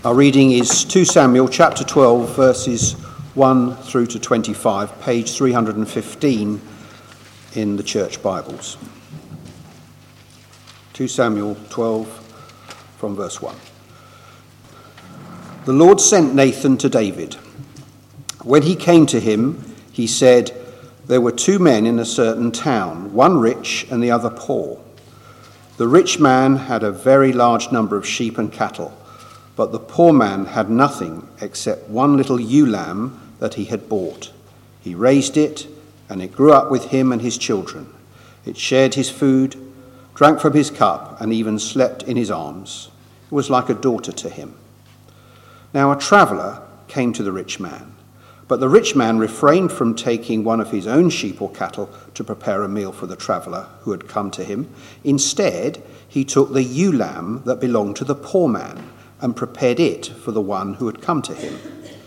Our reading is 2 Samuel chapter 12, verses 1 through to 25, page 315 in the church Bibles. 2 Samuel 12 from verse 1. The Lord sent Nathan to David. When he came to him, he said, "There were two men in a certain town, one rich and the other poor. The rich man had a very large number of sheep and cattle, but the poor man had nothing except one little ewe lamb that he had bought. He raised it, and it grew up with him and his children. It shared his food, drank from his cup, and even slept in his arms. It was like a daughter to him. Now a traveller came to the rich man, but the rich man refrained from taking one of his own sheep or cattle to prepare a meal for the traveller who had come to him. Instead, he took the ewe lamb that belonged to the poor man and prepared it for the one who had come to him.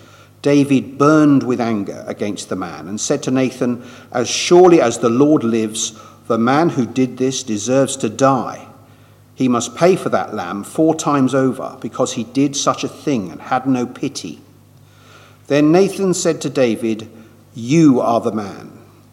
David burned with anger against the man and said to Nathan, "As surely as the Lord lives, the man who did this deserves to die. He must pay for that lamb 4 times over, because he did such a thing and had no pity." Then Nathan said to David, "You are the man.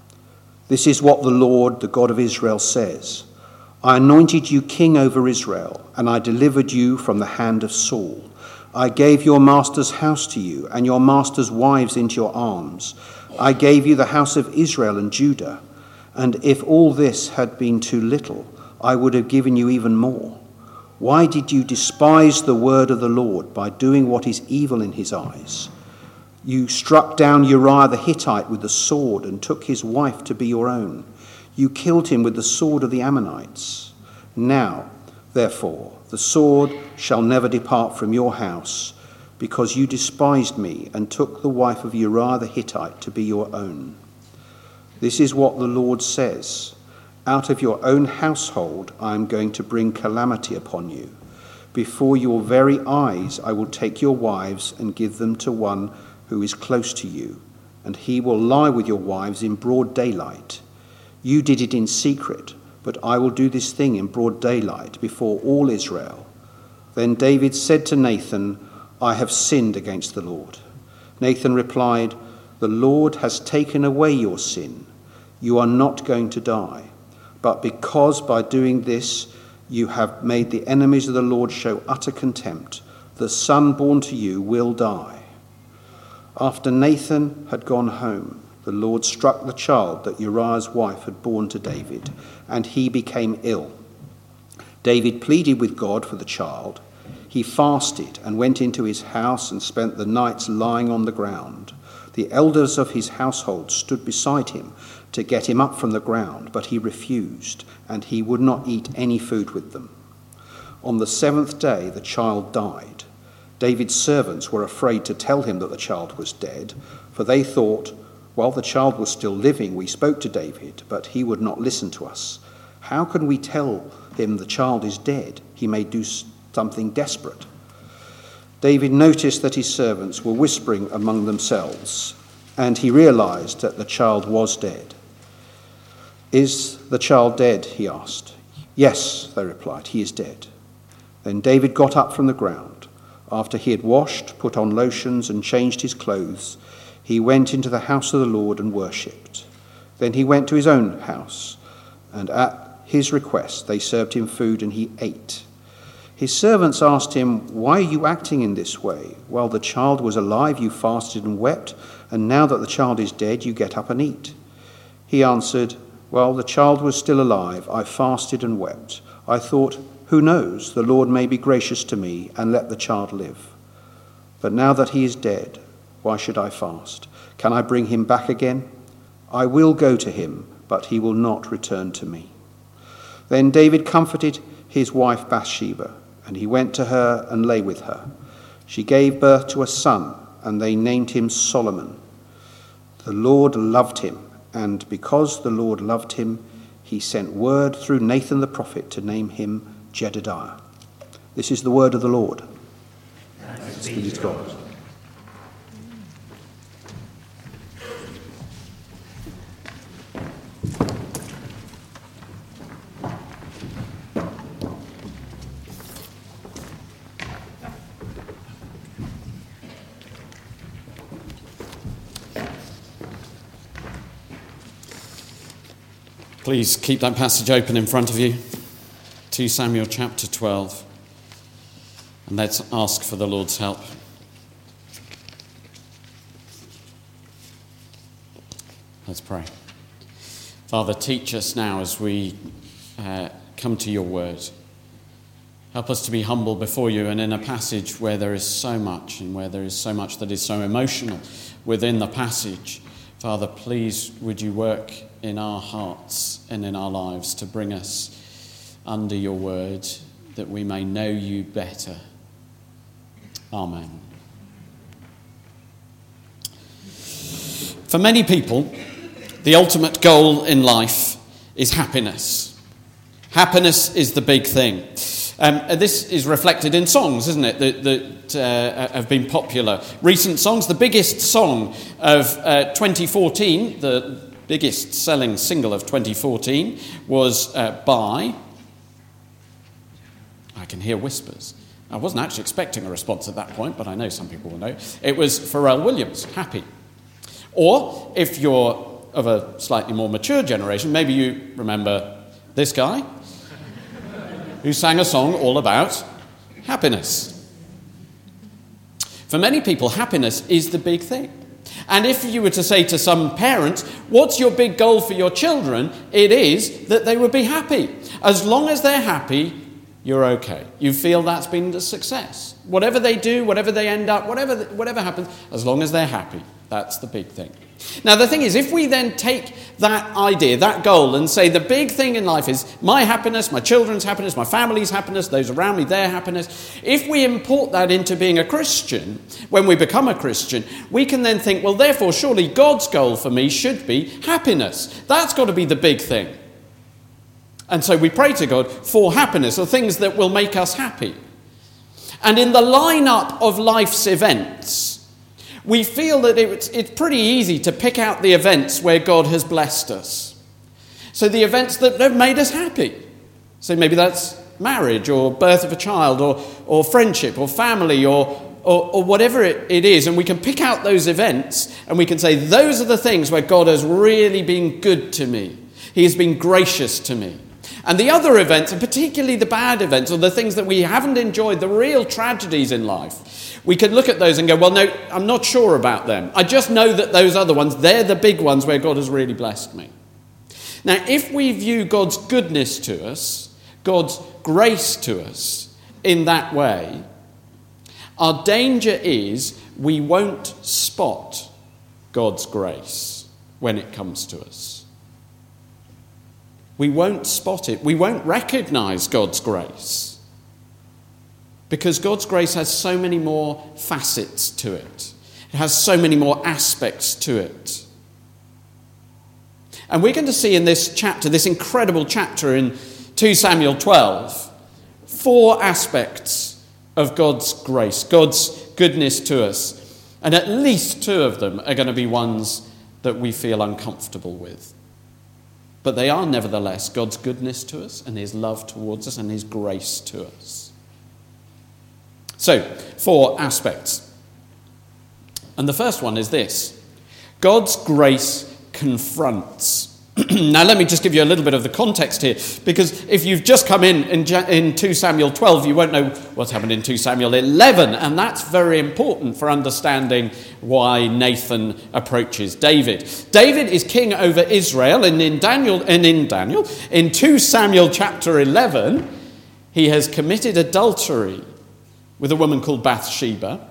This is what the Lord, the God of Israel, says. I anointed you king over Israel, and I delivered you from the hand of Saul. I gave your master's house to you, and your master's wives into your arms. I gave you the house of Israel and Judah. And if all this had been too little, I would have given you even more. Why did you despise the word of the Lord by doing what is evil in his eyes? You struck down Uriah the Hittite with the sword and took his wife to be your own. You killed him with the sword of the Ammonites. Now, therefore, the sword shall never depart from your house, because you despised me and took the wife of Uriah the Hittite to be your own. This is what the Lord says. Out of your own household I am going to bring calamity upon you. Before your very eyes I will take your wives and give them to one who is close to you, and he will lie with your wives in broad daylight. You did it in secret, but I will do this thing in broad daylight before all Israel." Then David said to Nathan, "I have sinned against the Lord." Nathan replied, "The Lord has taken away your sin. You are not going to die. But because by doing this you have made the enemies of the Lord show utter contempt, the son born to you will die." After Nathan had gone home, the Lord struck the child that Uriah's wife had borne to David, and he became ill. David pleaded with God for the child. He fasted and went into his house and spent the nights lying on the ground. The elders of his household stood beside him to get him up from the ground, but he refused, and he would not eat any food with them. On the 7th day, the child died. David's servants were afraid to tell him that the child was dead, for they thought, "While the child was still living, we spoke to David, but he would not listen to us. How can we tell him the child is dead? He may do something desperate." David noticed that his servants were whispering among themselves, and he realized that the child was dead. "Is the child dead?" he asked. "Yes," they replied, "he is dead." Then David got up from the ground. After he had washed, put on lotions, and changed his clothes, he went into the house of the Lord and worshipped. Then he went to his own house, and at his request they served him food, and he ate. His servants asked him, "Why are you acting in this way? While the child was alive, you fasted and wept, and now that the child is dead, you get up and eat." He answered, "While the child was still alive, I fasted and wept. I thought, 'Who knows, the Lord may be gracious to me and let the child live.' But now that he is dead, why should I fast? Can I bring him back again? I will go to him, but he will not return to me." Then David comforted his wife Bathsheba, and he went to her and lay with her. She gave birth to a son, and they named him Solomon. The Lord loved him, and because the Lord loved him, he sent word through Nathan the prophet to name him Jedediah. This is the word of the Lord. Thanks be to God. Please keep that passage open in front of you. 2 Samuel chapter 12. And let's ask for the Lord's help. Let's pray. Father, teach us now as we come to your word. Help us to be humble before you, and in a passage where there is so much, and where there is so much that is so emotional within the passage, Father, please would you work in our hearts and in our lives to bring us under your word, that we may know you better. Amen. For many people, the ultimate goal in life is happiness. Happiness is the big thing. This is reflected in songs, isn't it, that have been popular. Recent songs, the biggest song of 2014, the biggest selling single of 2014, was by... I can hear whispers. I wasn't actually expecting a response at that point, but I know some people will know. It was Pharrell Williams, Happy. Or, if you're of a slightly more mature generation, maybe you remember this guy, who sang a song all about happiness. For many people, happiness is the big thing. And if you were to say to some parents, what's your big goal for your children? It is that they would be happy. As long as they're happy, you're okay. You feel that's been a success. Whatever they do, whatever they end up, whatever happens, as long as they're happy, that's the big thing. Now, the thing is, if we then take that idea, that goal, and say the big thing in life is my happiness, my children's happiness, my family's happiness, those around me, their happiness, if we import that into being a Christian, when we become a Christian, we can then think, well, therefore, surely God's goal for me should be happiness. That's got to be the big thing. And so we pray to God for happiness, or things that will make us happy. And in the lineup of life's events, we feel that it's pretty easy to pick out the events where God has blessed us. So the events that have made us happy. So maybe that's marriage, or birth of a child, or friendship, or family, or whatever it is. And we can pick out those events, and we can say, those are the things where God has really been good to me. He has been gracious to me. And the other events, and particularly the bad events, or the things that we haven't enjoyed, the real tragedies in life, we could look at those and go, well, no, I'm not sure about them. I just know that those other ones, they're the big ones where God has really blessed me. Now, if we view God's goodness to us, God's grace to us in that way, our danger is we won't spot God's grace when it comes to us. We won't spot it. We won't recognize God's grace. Because God's grace has so many more facets to it. It has so many more aspects to it. And we're going to see in this chapter, this incredible chapter in 2 Samuel 12, 4 aspects of God's grace, God's goodness to us. And at least 2 of them are going to be ones that we feel uncomfortable with. But they are nevertheless God's goodness to us, and his love towards us, and his grace to us. So, 4 aspects. And the first one is this. God's grace confronts. Now, let me just give you a little bit of the context here, because if you've just come in 2 Samuel 12, you won't know what's happened in 2 Samuel 11, and that's very important for understanding why Nathan approaches David. David is king over Israel, and in 2 Samuel chapter 11, he has committed adultery with a woman called Bathsheba.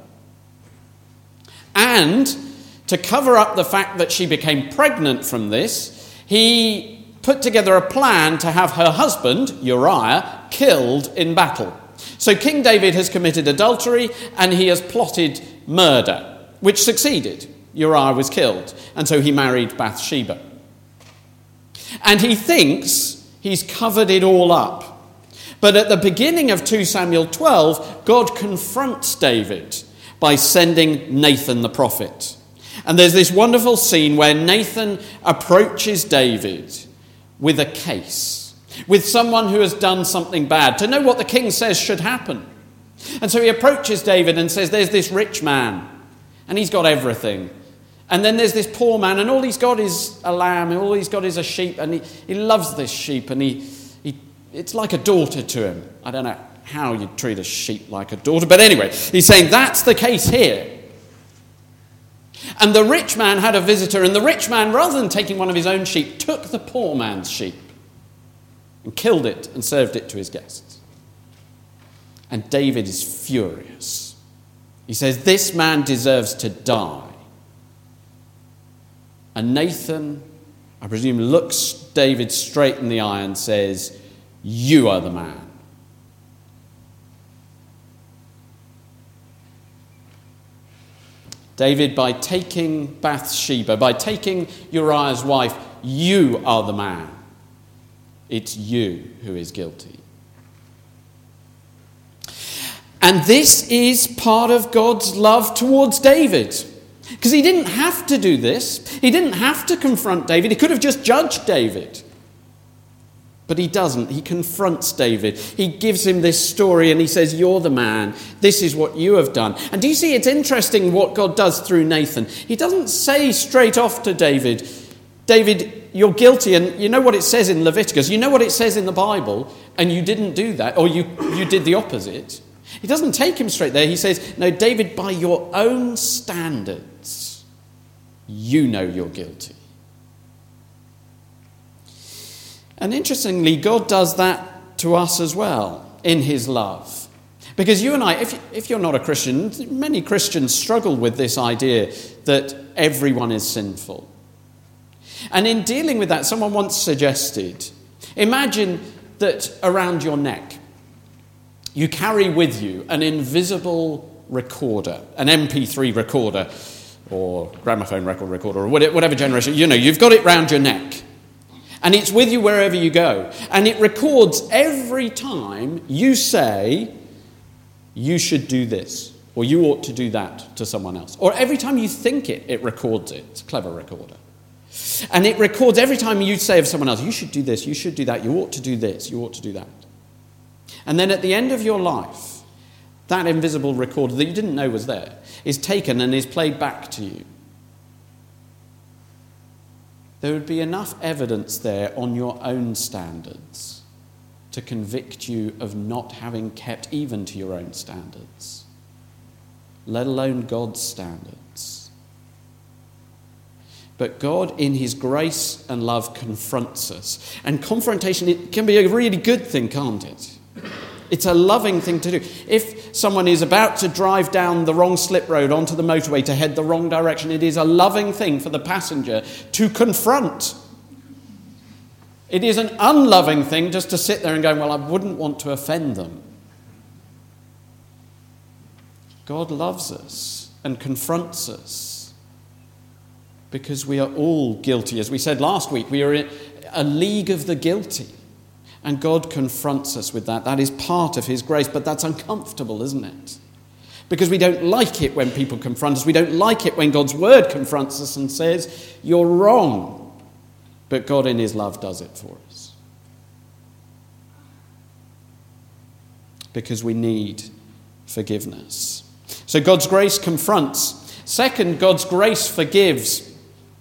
And to cover up the fact that she became pregnant from this, he put together a plan to have her husband, Uriah, killed in battle. So King David has committed adultery, and he has plotted murder, which succeeded. Uriah was killed, and so he married Bathsheba. And he thinks he's covered it all up. But at the beginning of 2 Samuel 12, God confronts David by sending Nathan the prophet. And there's this wonderful scene where Nathan approaches David with a case, with someone who has done something bad, to know what the king says should happen. And so he approaches David and says, there's this rich man, and he's got everything. And then there's this poor man, and all he's got is a lamb, and all he's got is a sheep, and he loves this sheep, and it's like a daughter to him. I don't know how you treat a sheep like a daughter, but anyway, he's saying that's the case here. And the rich man had a visitor, and the rich man, rather than taking one of his own sheep, took the poor man's sheep and killed it and served it to his guests. And David is furious. He says, this man deserves to die. And Nathan, I presume, looks David straight in the eye and says, you are the man. David, by taking Bathsheba, by taking Uriah's wife, you are the man. It's you who is guilty. And this is part of God's love towards David. Because he didn't have to do this. He didn't have to confront David. He could have just judged David. But he doesn't. He confronts David. He gives him this story and he says, you're the man. This is what you have done. And do you see, it's interesting what God does through Nathan. He doesn't say straight off to David, David, you're guilty. And you know what it says in Leviticus. You know what it says in the Bible. And you didn't do that. Or you did the opposite. He doesn't take him straight there. He says, no, David, by your own standards, you know you're guilty. And interestingly, God does that to us as well in his love. Because you and I, if you're not a Christian, many Christians struggle with this idea that everyone is sinful. And in dealing with that, someone once suggested, imagine that around your neck, you carry with you an invisible recorder, an MP3 recorder, or gramophone record recorder, or whatever generation, you've got it round your neck. And it's with you wherever you go. And it records every time you say, you should do this, or you ought to do that to someone else. Or every time you think it, it records it. It's a clever recorder. And it records every time you say of someone else, you should do this, you should do that, you ought to do this, you ought to do that. And then at the end of your life, that invisible recorder that you didn't know was there is taken and is played back to you. There would be enough evidence there on your own standards to convict you of not having kept even to your own standards, let alone God's standards. But God, in his grace and love, confronts us. And confrontation, it can be a really good thing, can't it? It's a loving thing to do. If someone is about to drive down the wrong slip road onto the motorway to head the wrong direction, it is a loving thing for the passenger to confront. It is an unloving thing just to sit there and go, well, I wouldn't want to offend them. God loves us and confronts us because we are all guilty. As we said last week, we are in a league of the guilty. And God confronts us with that. That is part of his grace, but that's uncomfortable, isn't it? Because we don't like it when people confront us. We don't like it when God's word confronts us and says, you're wrong. But God in his love does it for us. Because we need forgiveness. So God's grace confronts. Second, God's grace forgives.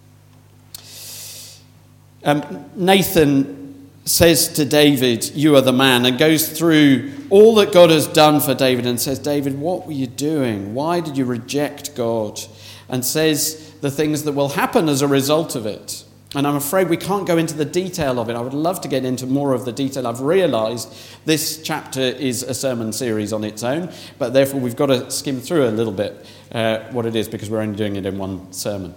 Nathan says to David, you are the man, and goes through all that God has done for David and says, David, what were you doing? Why did you reject God? And says the things that will happen as a result of it. And I'm afraid we can't go into the detail of it. I would love to get into more of the detail. I've realised this chapter is a sermon series on its own, but therefore we've got to skim through a little bit what it is, because we're only doing it in one sermon.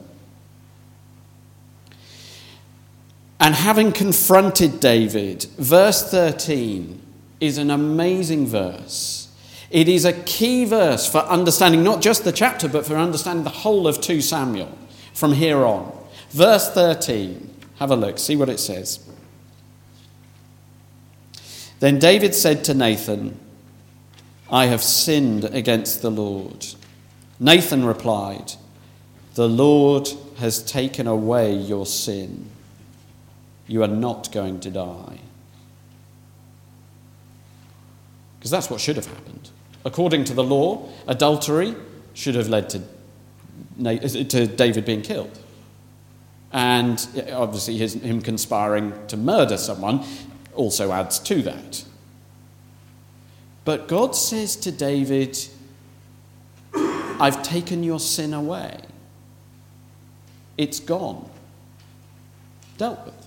And having confronted David, verse 13 is an amazing verse. It is a key verse for understanding not just the chapter, but for understanding the whole of 2 Samuel from here on. Verse 13, have a look, see what it says. Then David said to Nathan, I have sinned against the Lord. Nathan replied, the Lord has taken away your sin. You are not going to die. Because that's what should have happened. According to the law, adultery should have led to David being killed. And obviously him conspiring to murder someone also adds to that. But God says to David, I've taken your sin away. It's gone. Dealt with.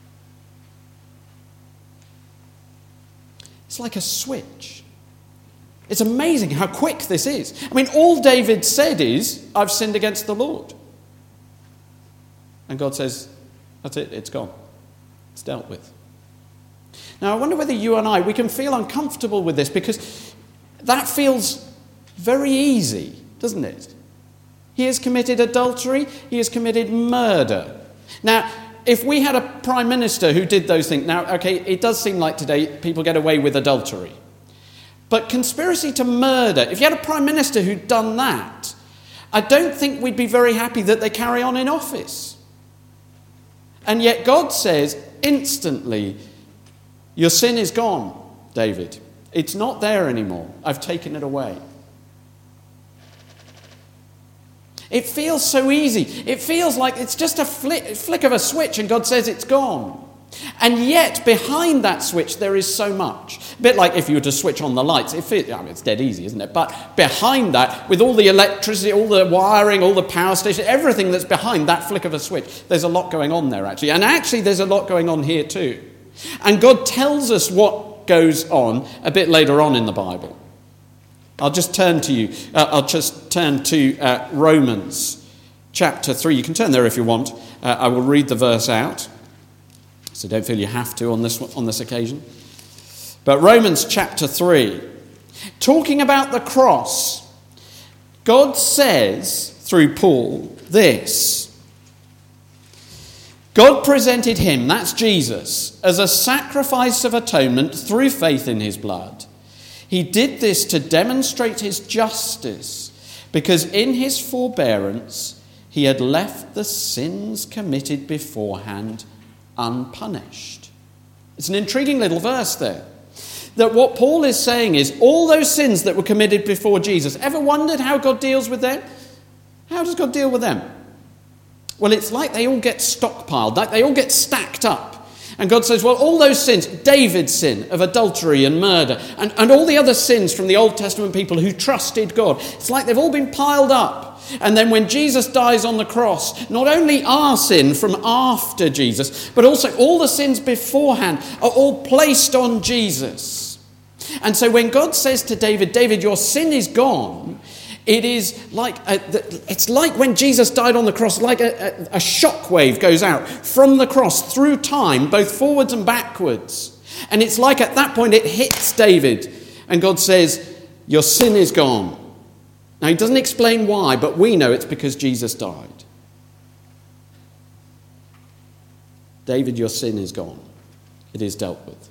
It's like a switch. It's amazing how quick this is. I mean, all David said is, I've sinned against the Lord. And God says, that's it, it's gone. It's dealt with. Now, I wonder whether you and we can feel uncomfortable with this, because that feels very easy, doesn't it? He has committed adultery, he has committed murder. Now, if we had a prime minister who did those things, now, okay, it does seem like today people get away with adultery. But conspiracy to murder, if you had a prime minister who'd done that, I don't think we'd be very happy that they carry on in office. And yet God says instantly, your sin is gone, David. It's not there anymore. I've taken it away. It feels so easy. It feels like it's just a flick of a switch and God says it's gone. And yet behind that switch there is so much. A bit like if you were to switch on the lights. It's dead easy, isn't it? But behind that, with all the electricity, all the wiring, all the power station, everything that's behind that flick of a switch, there's a lot going on there actually. And actually there's a lot going on here too. And God tells us what goes on a bit later on in the Bible. I'll just turn to Romans chapter 3. You can turn there if you want. I will read the verse out. So don't feel you have to on this occasion. But Romans chapter 3, talking about the cross, God says through Paul this: God presented him, that's Jesus, as a sacrifice of atonement through faith in his blood. He did this to demonstrate his justice, because in his forbearance he had left the sins committed beforehand unpunished. It's an intriguing little verse there. That what Paul is saying is all those sins that were committed before Jesus, ever wondered how God deals with them? How does God deal with them? Well, it's like they all get stockpiled, like they all get stacked up. And God says, well, all those sins, David's sin of adultery and murder, and all the other sins from the Old Testament people who trusted God, it's like they've all been piled up. And then when Jesus dies on the cross, not only our sin from after Jesus, but also all the sins beforehand are all placed on Jesus. And so when God says to David, David, your sin is gone, it is like it's like when Jesus died on the cross, like a shockwave goes out from the cross through time, both forwards and backwards. And it's like at that point it hits David, and God says, your sin is gone. Now, he doesn't explain why, but we know it's because Jesus died. David, your sin is gone. It is dealt with.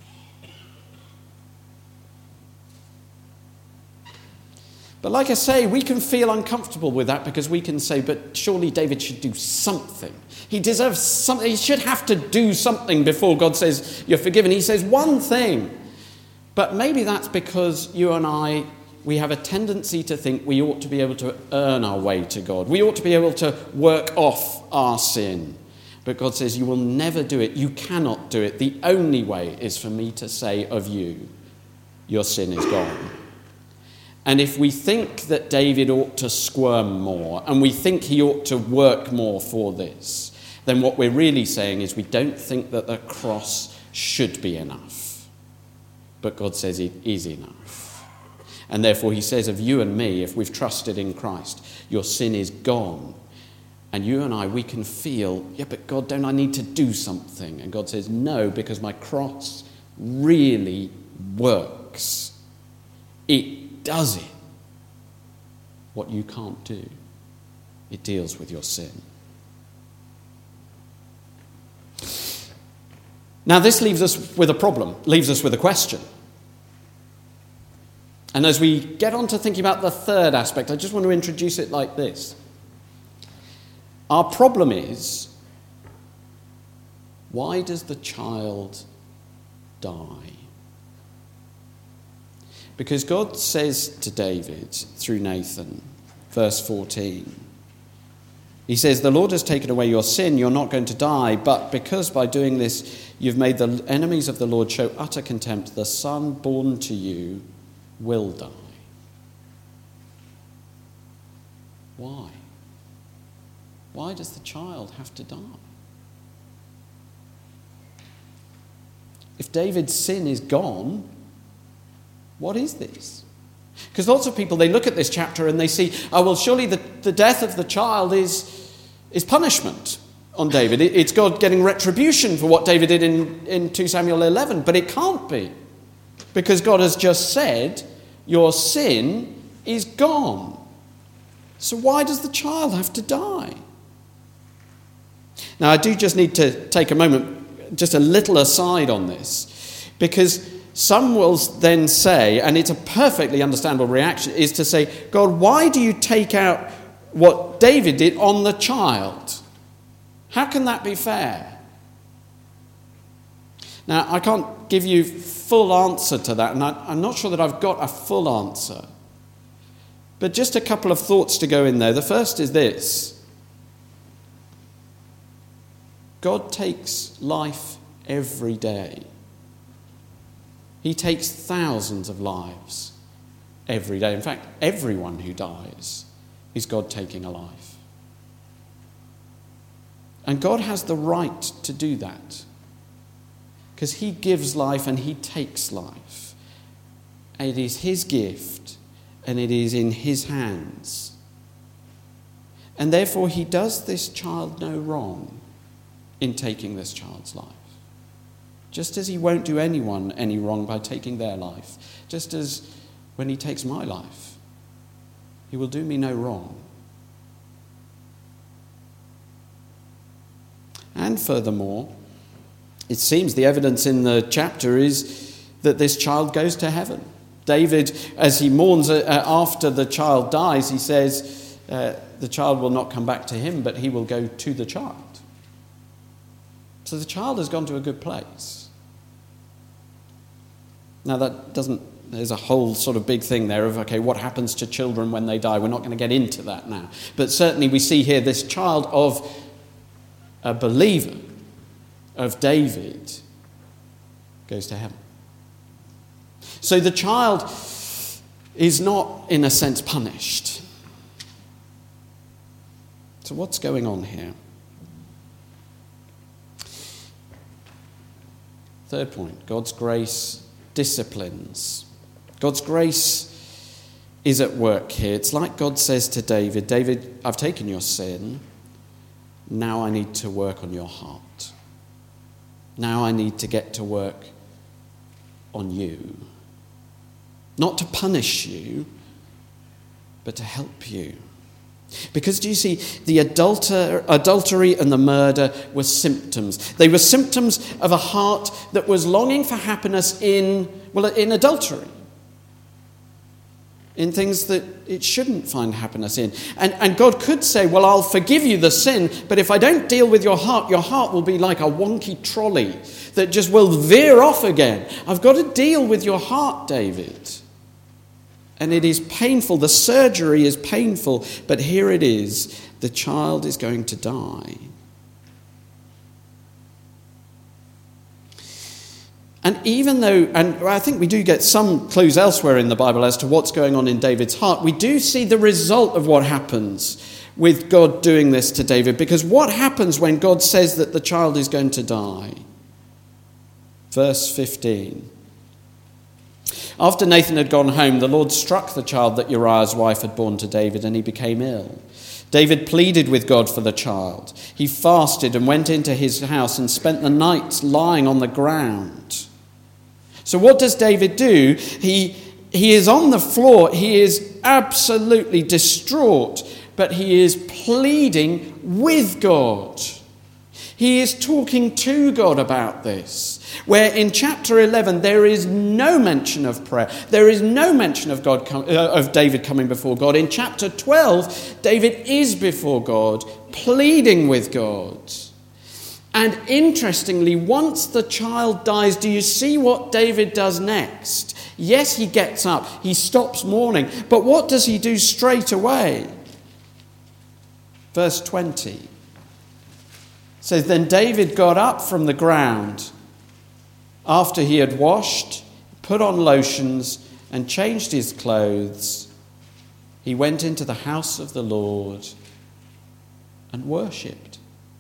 But like I say, we can feel uncomfortable with that because we can say, but surely David should do something. He deserves something. He should have to do something before God says you're forgiven. He says one thing. But maybe that's because you and we have a tendency to think we ought to be able to earn our way to God. We ought to be able to work off our sin. But God says, you will never do it. You cannot do it. The only way is for me to say of you, your sin is gone. And if we think that David ought to squirm more, and we think he ought to work more for this, then what we're really saying is we don't think that the cross should be enough. But God says it is enough. And therefore he says of you and me, if we've trusted in Christ, your sin is gone. And you and we can feel, yeah, but God, don't I need to do something? And God says, no, because my cross really works. It does it. What you can't do. It deals with your sin. Now this leaves us with a problem, leaves us with a question. And as we get on to thinking about the third aspect, I just want to introduce it like this. Our problem is, why does the child die? Because God says to David, through Nathan, verse 14. He says, the Lord has taken away your sin, you're not going to die, but because by doing this you've made the enemies of the Lord show utter contempt, the son born to you will die. Why? Why does the child have to die? If David's sin is gone, what is this? Because lots of people, they look at this chapter and they see, oh, well, surely the death of the child is punishment on David. It's God getting retribution for what David did in 2 Samuel 11. But it can't be. Because God has just said, your sin is gone. So why does the child have to die? Now, I do just need to take a moment, just a little aside on this, because some will then say, and it's a perfectly understandable reaction, is to say, God, why do you take out what David did on the child? How can that be fair? Now, I can't give you full answer to that, and I'm not sure that I've got a full answer. But just a couple of thoughts to go in there. The first is this. God takes life every day. He takes thousands of lives every day. In fact, everyone who dies is God taking a life. And God has the right to do that because he gives life and he takes life. It is his gift and it is in his hands. And therefore he does this child no wrong in taking this child's life. Just as he won't do anyone any wrong by taking their life. Just as when he takes my life, he will do me no wrong. And furthermore, it seems the evidence in the chapter is that this child goes to heaven. David, as he mourns after the child dies, he says the child will not come back to him, but he will go to the child. So the child has gone to a good place. Now there's a whole sort of big thing there of, okay, what happens to children when they die? We're not going to get into that now. But certainly we see here this child of a believer, of David, goes to heaven. So the child is not, in a sense, punished. So what's going on here? Third point, God's grace disciplines. God's grace is at work here. It's like God says to David, David, I've taken your sin. Now I need to work on your heart. Now I need to get to work on you. Not to punish you, but to help you. Because, do you see, the adultery and the murder were symptoms. They were symptoms of a heart that was longing for happiness in adultery. In things that it shouldn't find happiness in. And God could say, well, I'll forgive you the sin, but if I don't deal with your heart will be like a wonky trolley that just will veer off again. I've got to deal with your heart, David. And it is painful. The surgery is painful. But here it is. The child is going to die. And even though, and I think we do get some clues elsewhere in the Bible as to what's going on in David's heart, we do see the result of what happens with God doing this to David. Because what happens when God says that the child is going to die? Verse 15. After Nathan had gone home, the Lord struck the child that Uriah's wife had borne to David, and he became ill. David pleaded with God for the child. He fasted and went into his house and spent the night lying on the ground. So what does David do? He is on the floor. He is absolutely distraught, but he is pleading with God. He is talking to God about this, where in chapter 11 there is no mention of prayer. There is no mention of David coming before God. In chapter 12, David is before God, pleading with God. And interestingly, once the child dies, do you see what David does next? Yes, he gets up, he stops mourning, but what does he do straight away? Verse 20 says, "Then David got up from the ground after he had washed, put on lotions, and changed his clothes. He went into the house of the Lord and worshipped."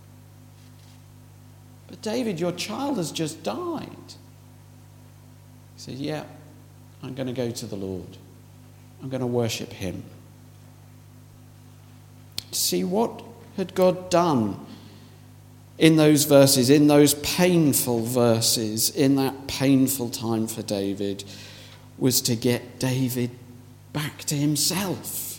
"But David, your child has just died." He said, "Yeah, I'm going to go to the Lord. I'm going to worship him." See, what had God done in those verses, in those painful verses, in that painful time for David, was to get David back to himself.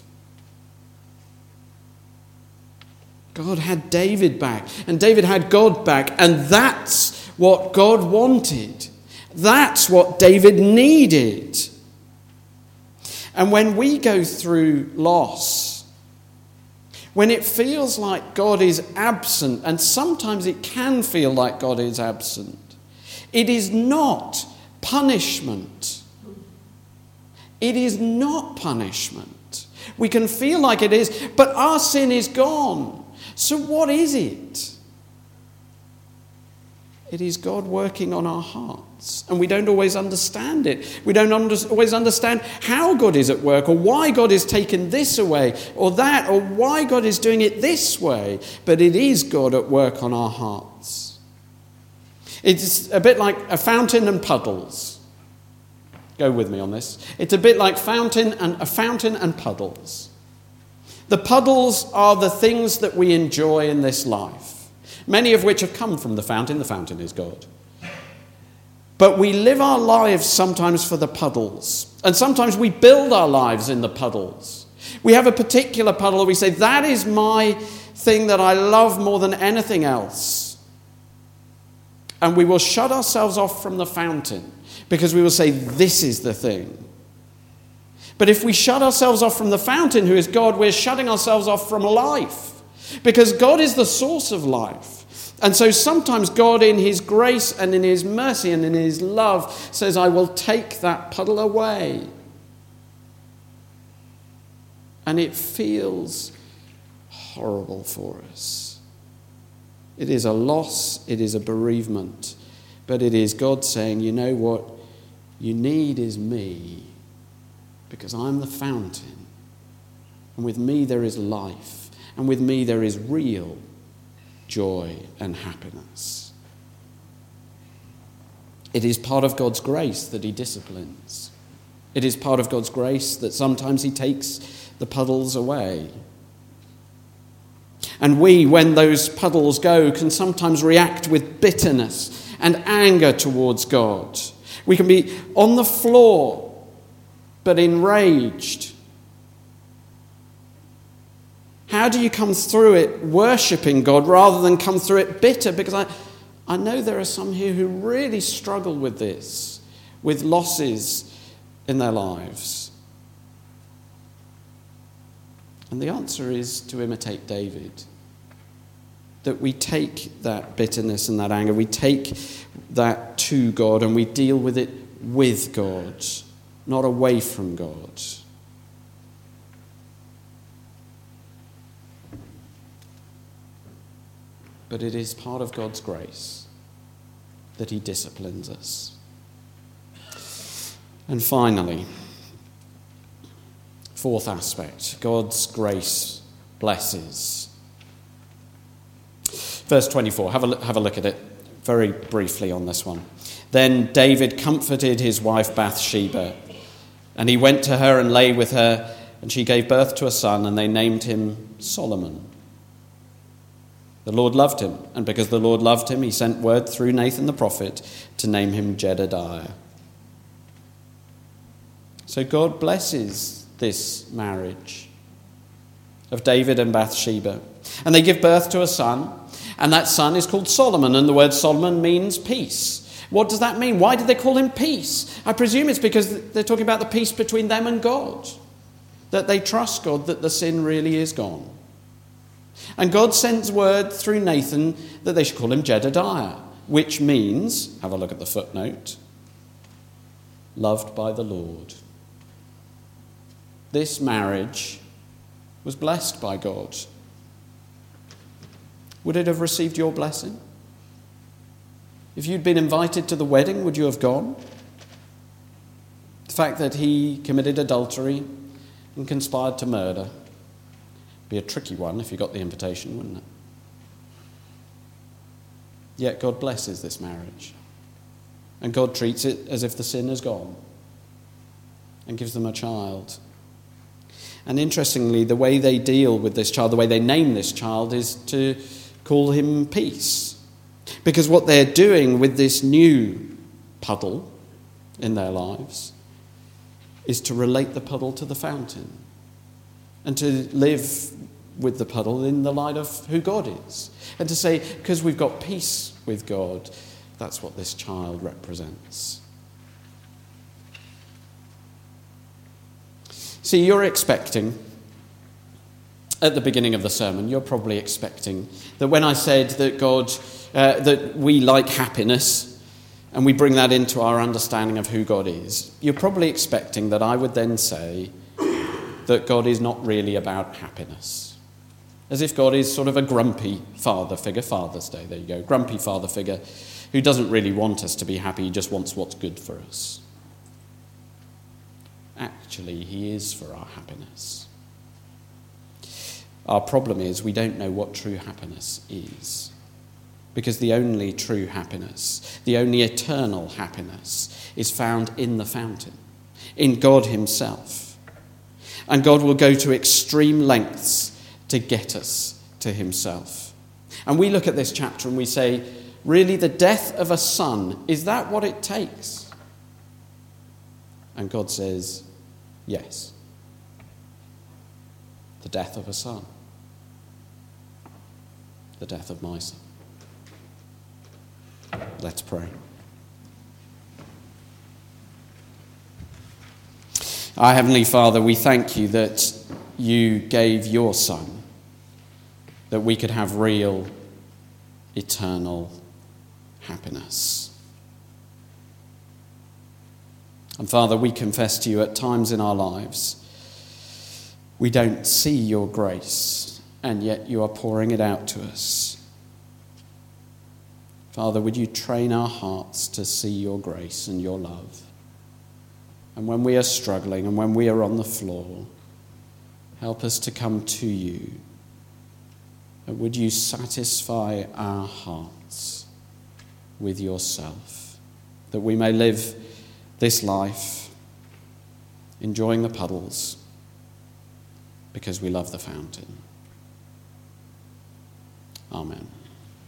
God had David back, and David had God back, and that's what God wanted. That's what David needed. And when we go through loss, when it feels like God is absent, and sometimes it can feel like God is absent, it is not punishment. It is not punishment. We can feel like it is, but our sin is gone. So what is it? It is God working on our hearts. And we don't always understand it. We don't always understand how God is at work, or why God has taken this away or that, or why God is doing it this way. But it is God at work on our hearts. It's a bit like a fountain and puddles. Go with me on this. It's a bit like a fountain and puddles. The puddles are the things that we enjoy in this life, many of which have come from the fountain. The fountain is God. But we live our lives sometimes for the puddles. And sometimes we build our lives in the puddles. We have a particular puddle. We say, that is my thing that I love more than anything else. And we will shut ourselves off from the fountain because we will say, this is the thing. But if we shut ourselves off from the fountain, who is God, we're shutting ourselves off from life. Because God is the source of life. And so sometimes God, in his grace and in his mercy and in his love, says, I will take that puddle away. And it feels horrible for us. It is a loss, it is a bereavement, but it is God saying, you know what you need is me, because I'm the fountain. And with me there is life. And with me there is real joy and happiness. It is part of God's grace that he disciplines. It is part of God's grace that sometimes he takes the puddles away. And we, when those puddles go, can sometimes react with bitterness and anger towards God. We can be on the floor, but enraged. How do you come through it worshipping God rather than come through it bitter? Because I know there are some here who really struggle with this, with losses in their lives. And the answer is to imitate David. That we take that bitterness and that anger, we take that to God and we deal with it with God, not away from God. But it is part of God's grace that he disciplines us. And finally, fourth aspect, God's grace blesses. Verse 24, have a look at it very briefly on this one. Then David comforted his wife Bathsheba, and he went to her and lay with her, and she gave birth to a son, and they named him Solomon. The Lord loved him, and because the Lord loved him, he sent word through Nathan the prophet to name him Jedediah. So God blesses this marriage of David and Bathsheba. And they give birth to a son, and that son is called Solomon, and the word Solomon means peace. What does that mean? Why did they call him peace? I presume it's because they're talking about the peace between them and God, that they trust God, that the sin really is gone. And God sends word through Nathan that they should call him Jedediah, which means, have a look at the footnote, loved by the Lord. This marriage was blessed by God. would it have received your blessing? If you'd been invited to the wedding, would you have gone? The fact that he committed adultery and conspired to murder would be a tricky one if you got the invitation, wouldn't it? Yet God blesses this marriage. And God treats it as if the sin is gone and gives them a child. And interestingly, the way they deal with this child, the way they name this child, is to call him Peace. Because what they're doing with this new puddle in their lives is to relate the puddle to the fountain and to live with the puddle in the light of who God is. And to say, because we've got peace with God, that's what this child represents. See, you're expecting, at the beginning of the sermon, you're probably expecting that when I said that God, that we like happiness, and we bring that into our understanding of who God is, you're probably expecting that I would then say that God is not really about happiness. As if God is sort of a grumpy father figure, Father's Day, there you go, grumpy father figure, who doesn't really want us to be happy, he just wants what's good for us. Actually, he is for our happiness. Our problem is we don't know what true happiness is. Because the only true happiness, the only eternal happiness, is found in the fountain, in God himself. And God will go to extreme lengths to get us to himself. And we look at this chapter and we say, really, the death of a son, is that what it takes? And God says, yes. The death of a son. The death of my son. Let's pray. Our Heavenly Father, we thank you that you gave your Son, that we could have real, eternal happiness. And Father, we confess to you at times in our lives, we don't see your grace, and yet you are pouring it out to us. Father, would you train our hearts to see your grace and your love? And when we are struggling and when we are on the floor, help us to come to you. And would you satisfy our hearts with yourself, that we may live this life enjoying the puddles because we love the fountain. Amen.